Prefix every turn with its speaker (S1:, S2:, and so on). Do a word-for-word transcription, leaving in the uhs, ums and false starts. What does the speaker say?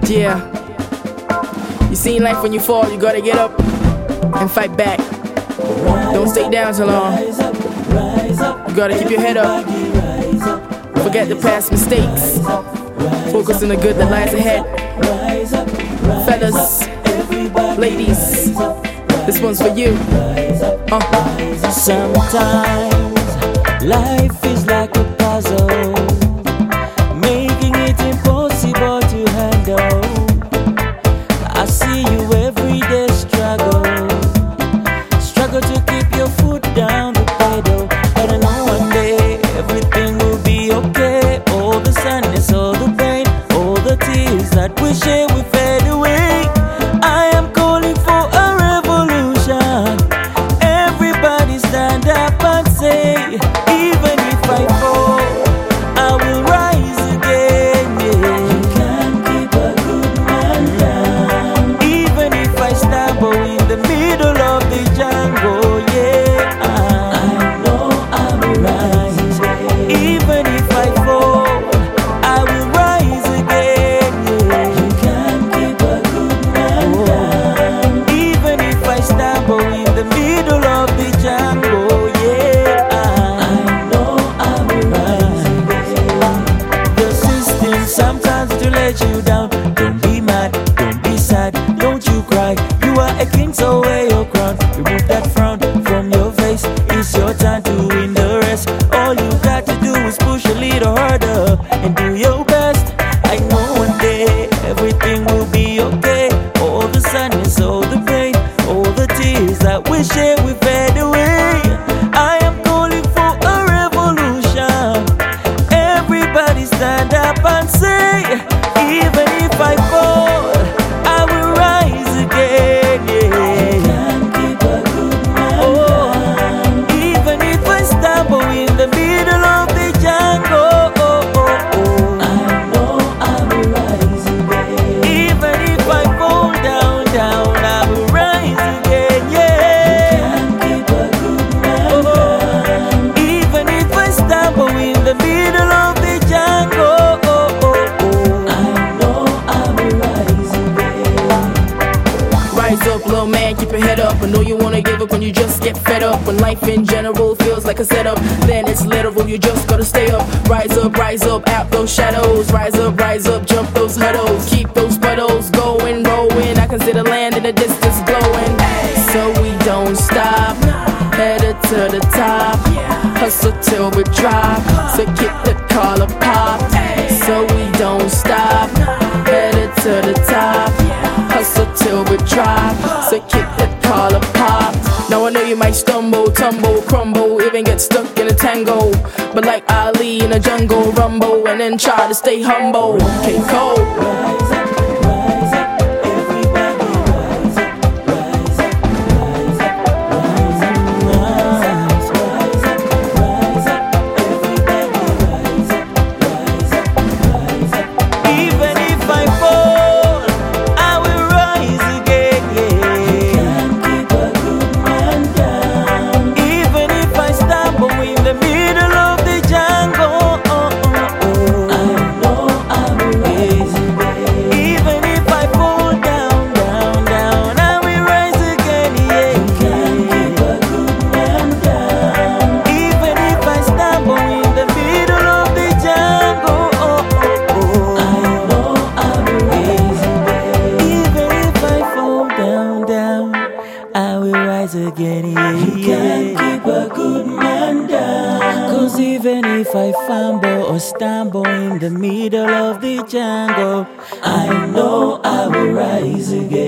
S1: Yeah. You seen life when you fall, you gotta get up and fight back. Don't stay down so long. You gotta keep your head up. Forget the past mistakes. Focus on the good that lies ahead. Fellas, ladies, this one's for you. Uh.
S2: Sometimes life is like a puzzle, making it impossible to handle. I see you every day struggle, struggle to keep your foot down the pedal. But I know one day everything will be okay. All the sadness, all the pain, all the tears that we share will fade away. I am calling for a revolution. Everybody stand up and say, even if I fall, I will rise again. Yeah. You can't keep a good man down. Even if I stumble in the middle of the jungle, yeah, I know I will rise again. Even if I fall, I will rise again. Yeah. You can't keep a good man down. Even if I stumble in the middle of the jungle, yeah, I know I will rise again. The system sometimes to let you down. Don't be mad, don't be sad, don't you cry. You are a king, so wear your crown. Remove that frown from your face. It's your time to win the race. All you got to do is push a little harder and do your best. I know one day everything will be okay. All the sadness, all the pain, all the tears that we share will fade away. I am calling for a revolution. Everybody stand up and say, even if I fall, I will rise again. Yeah. Can't keep a good man down. Even if I stumble in the middle of the jungle, oh, oh, oh. I know I will rise again. Even if I fall down, down, I will rise again. Yeah. Can't keep a good man down. Even if I stumble in the middle of the jungle, oh, oh, oh. I know I will rise again.
S1: Rise up, little man, keep your head up. I know you wanna give up when you just get fed up. When life in general feels like a setup, then it's literal, you just gotta stay up. Rise up, rise up, out those shadows. Rise up, rise up, jump those hurdles. Keep those puddles going, rolling. I can see the land in the distance glowing. So we don't stop, headed to the top. Hustle till we drop, so keep the collar popped. So we don't stop, headed to the top. Hustle till we drop, so keep the collar popped. Now I know you might stumble, tumble, crumble, even get stuck in a tango. But like Ali in a jungle rumble, and then try to stay humble. Okay, cold.
S2: Rise up, rise up, everybody rise up, rise up, rise up, rise up, rise up, rise up, rise up, everybody rise up, rise up, rise up. Even if I fall, I will rise again. Yeah. Can't keep a good man down. Even if I stumble in the middle of the jungle, oh, oh, oh. I know I will rise again. Even if I fall down, down, down, I will rise again. Yeah. Can't keep a good man down. Even if I stumble in the middle of the jungle, oh, oh, oh. I know I will rise again. Even if I fall down, down, I will rise again. Yeah. You can't keep a good man down. Cause even if I fumble or stumble in the middle of the jungle, I know I will rise again.